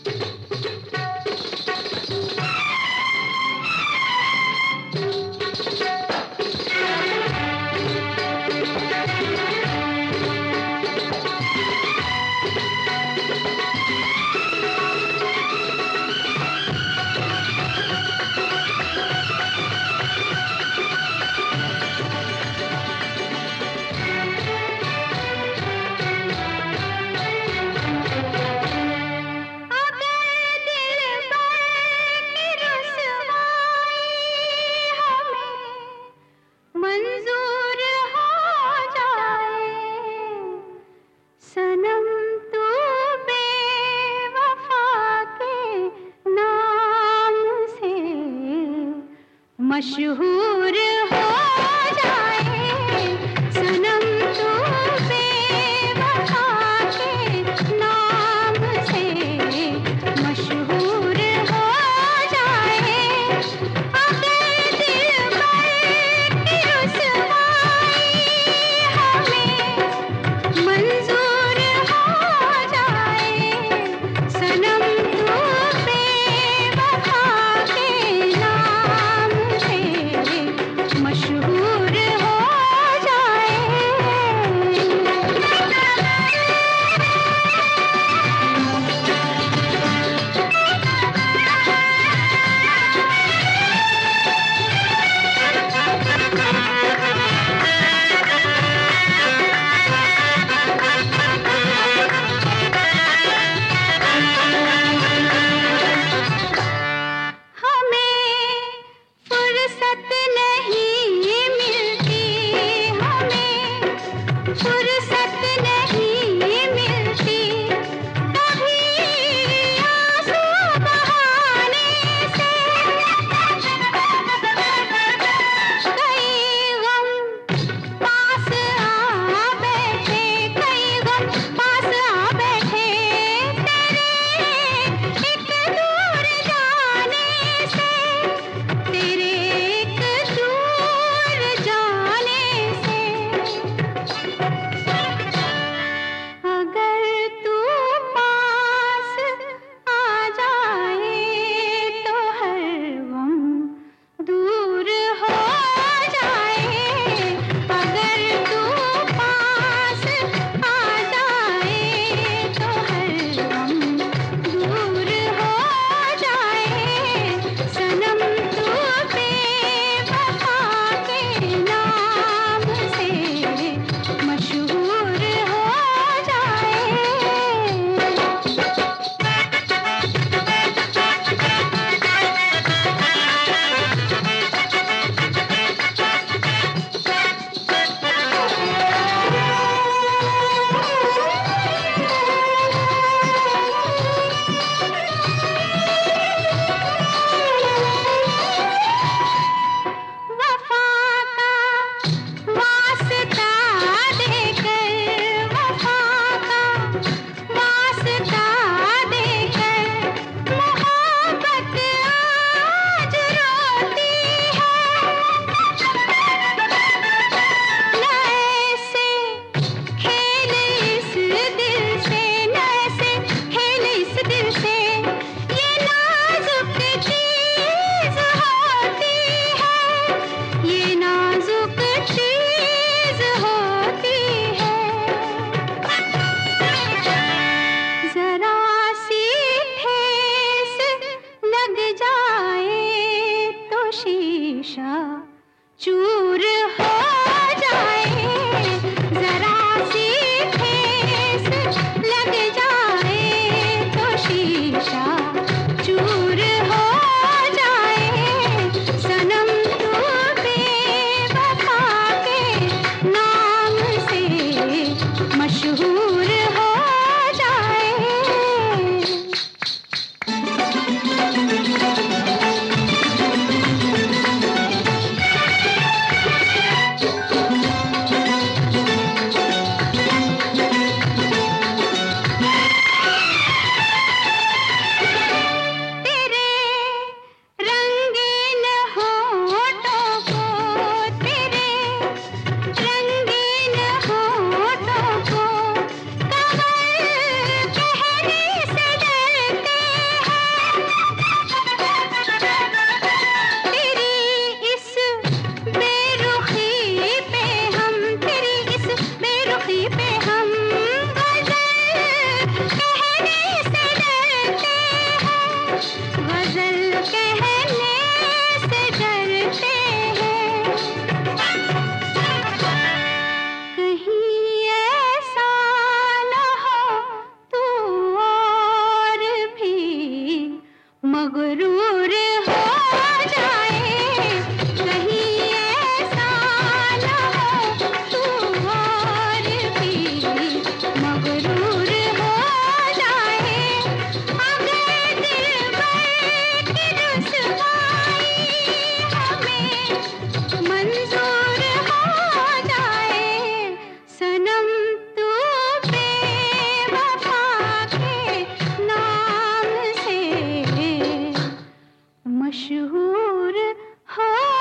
मशहूर हो जाए सनम तू बेवफा के नाम से, मशहूर हो जाए अगर दिलबर की रुसवाई हमें मंजूर हो जाए, सनम तू बेवफा के नाम से मशहूर हो जाए। हमें फुर्सत नहीं मिलती, हमें फुर्सत नहीं मिलती, कभी आंसू बहाने से कई गम पास आ बैठे, कई गम पास आ बैठे तेरे एक दूर जाने से, तेरे एक दूर जाने से। अगर तू पास आ जाए तो हर गम दूर हो जाए, अगर तू पास आ जाए तो हर गम दूर हो जाए, सनम तू बेवफा के नाम से मशहूर हो जाए। वफा का वास्ता देकर, वफा का वास्ता देकर मोहब्बत आज रोती है, न ऐसे खेल इस दिल से, न ऐसे खेल इस दिल से, ये नाजुक चीज होती है, ये नाजुक चीज होती है। जरा सी ठेस लग जाए तो शीशा चूर हो जाए, जरा सी ठेस लग जाए तो शीशा चूर हो जाए, सनम तू बेवफा के नाम से मशहूर हो जाए। तेरे रंगीन होठों को, तेरे रंगीन होठों को हो